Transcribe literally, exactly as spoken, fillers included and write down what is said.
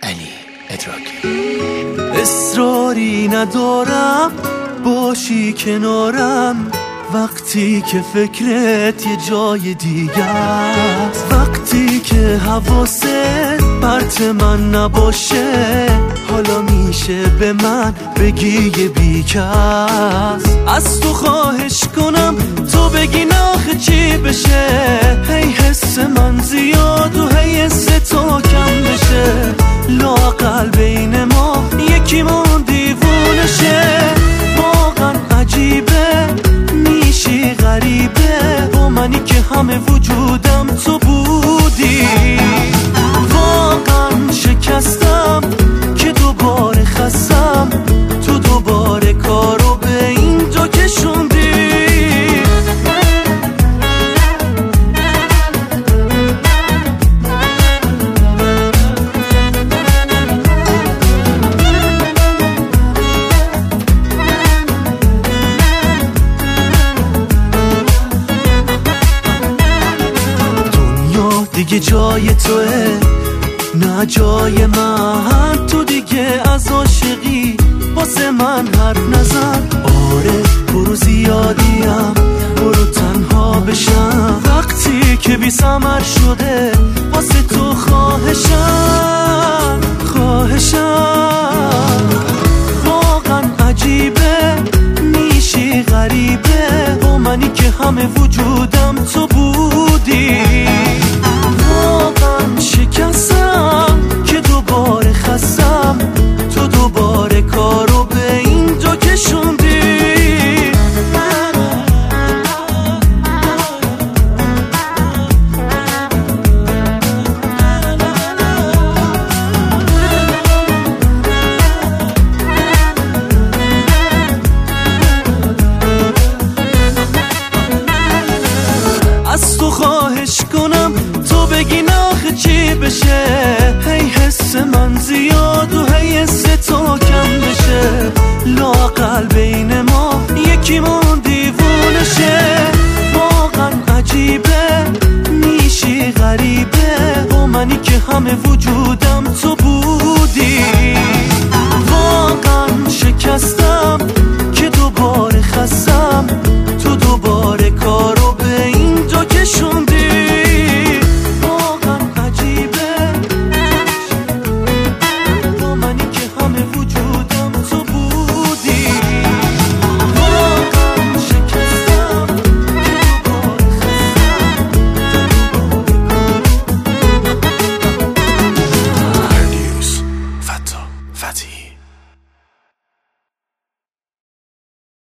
علی ادراکی. اصراری ندارم باشی کنارم وقتی که فکرت یه جای دیگه است، وقتی که حواست پرت من نباشه، حالا میشه به من بگی یه بیکس. از تو خواهش کنم تو بگی ناخه چی بشه، هی حس من زیاد و هی حس تو کم بشه، لااقل بین ما یکیمون دیوونه شه. واقعا عجیبه میشی غریبه با منی که همه وجودم تو بودی. واقعا شکستم که دوباره خستم، تو دوباره کارو به این جا کشوندی. دیگه جای توه نه جای من، تو دیگه از عاشقی واسه من حرف نزن. آره برو زیادیم برو تنها بشم، وقتی که بی ثمر شده واسه تو خواهشم خواهشم. واقعا عجیبه میشی غریبه با منی که همه وجودم تو بودی. واقعا شکستم که دوباره خستم، تو دوباره کارو به این جا کشوندی. از تو خواهش کنم تو بگی ناخه چی بشه، هی حس من زیاد و هی حس تو کم بشه، لااقل بین ما یکیمون دیوونه شه. واقعا عجیبه میشی غریبه با منی که همه وجودم تو بودی. واقعا شکستم که دوباره خستم، تو دوباره کارو به این جا کشوندی. فتی